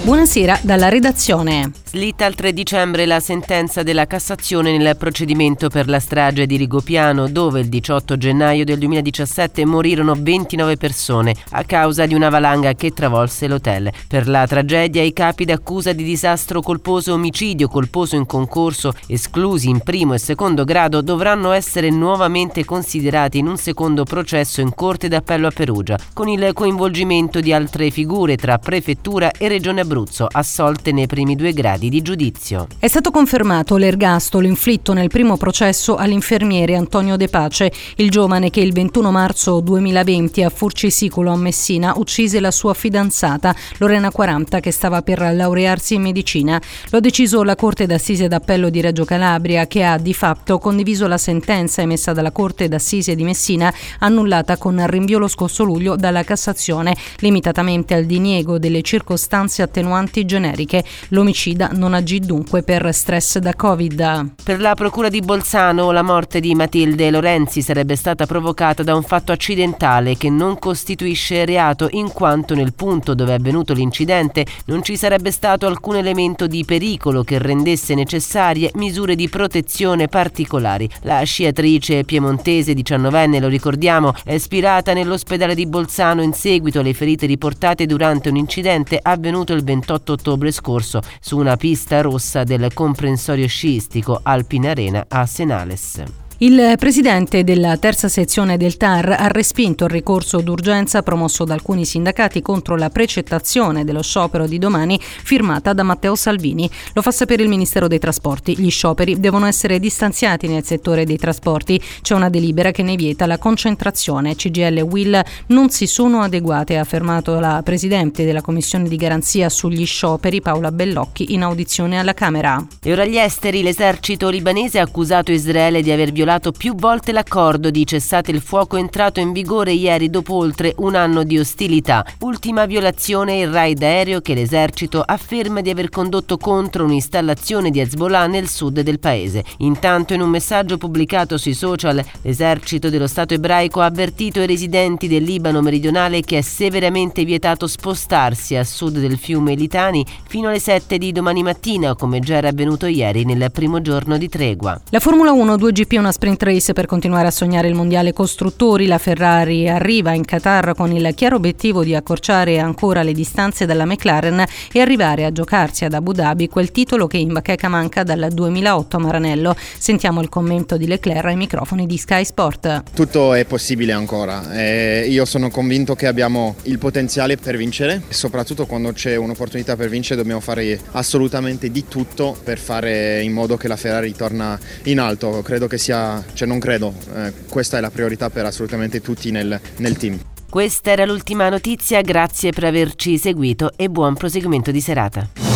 Buonasera dalla redazione. Slitta al 3 dicembre la sentenza della Cassazione nel procedimento per la strage di Rigopiano, dove il 18 gennaio del 2017 morirono 29 persone a causa di una valanga che travolse l'hotel. Per la tragedia i capi d'accusa di disastro colposo e omicidio colposo in concorso, esclusi in primo e secondo grado, dovranno essere nuovamente considerati in un secondo processo in Corte d'Appello a Perugia, con il coinvolgimento di altre figure tra Prefettura e Regione Abruzzo, assolte nei primi 2 gradi di giudizio. È stato confermato l'ergastolo inflitto nel primo processo all'infermiere Antonio De Pace, il giovane che il 21 marzo 2020 a Furcisicolo a Messina uccise la sua fidanzata Lorena 40, che stava per laurearsi in medicina. Lo ha deciso la Corte d'Assise d'Appello di Reggio Calabria, che ha di fatto condiviso la sentenza emessa dalla Corte d'Assise di Messina, annullata con rinvio lo scorso luglio dalla Cassazione, limitatamente al diniego delle circostanze attenuanti generiche. L'omicida non agì dunque per stress da Covid. Per la Procura di Bolzano la morte di Matilde Lorenzi sarebbe stata provocata da un fatto accidentale che non costituisce reato, in quanto nel punto dove è avvenuto l'incidente non ci sarebbe stato alcun elemento di pericolo che rendesse necessarie misure di protezione particolari. La sciatrice piemontese 19enne, lo ricordiamo, è spirata nell'ospedale di Bolzano in seguito alle ferite riportate durante un incidente avvenuto il 28 ottobre scorso su una pista rossa del comprensorio sciistico Alpine Arena a Senales. Il presidente della terza sezione del TAR ha respinto il ricorso d'urgenza promosso da alcuni sindacati contro la precettazione dello sciopero di domani firmata da Matteo Salvini. Lo fa sapere il Ministero dei Trasporti. Gli scioperi devono essere distanziati nel settore dei trasporti. C'è una delibera che ne vieta la concentrazione. CGIL e UIL non si sono adeguate, ha affermato la presidente della Commissione di garanzia sugli scioperi Paola Bellocchi in audizione alla Camera. E ora gli esteri. L'esercito libanese ha accusato Israele di aver violato più volte l'accordo di cessate il fuoco entrato in vigore ieri dopo oltre un anno di ostilità. Ultima violazione il raid aereo che l'esercito afferma di aver condotto contro un'installazione di Hezbollah nel sud del paese. Intanto, in un messaggio pubblicato sui social, l'esercito dello Stato ebraico ha avvertito i residenti del Libano meridionale che è severamente vietato spostarsi a sud del fiume Litani fino alle 7 di domani mattina, come già era avvenuto ieri nel primo giorno di tregua. La Formula 1 2GP è una sprint race per continuare a sognare il mondiale costruttori. La Ferrari arriva in Qatar con il chiaro obiettivo di accorciare ancora le distanze dalla McLaren e arrivare a giocarsi ad Abu Dhabi quel titolo che in bacheca manca dal 2008 a Maranello. Sentiamo il commento di Leclerc ai microfoni di Sky Sport. Tutto è possibile ancora. Io sono convinto che abbiamo il potenziale per vincere, e soprattutto quando c'è un'opportunità per vincere dobbiamo fare assolutamente di tutto per fare in modo che la Ferrari torna in alto. Credo che questa è la priorità per assolutamente tutti nel team. Questa era l'ultima notizia, grazie per averci seguito e buon proseguimento di serata.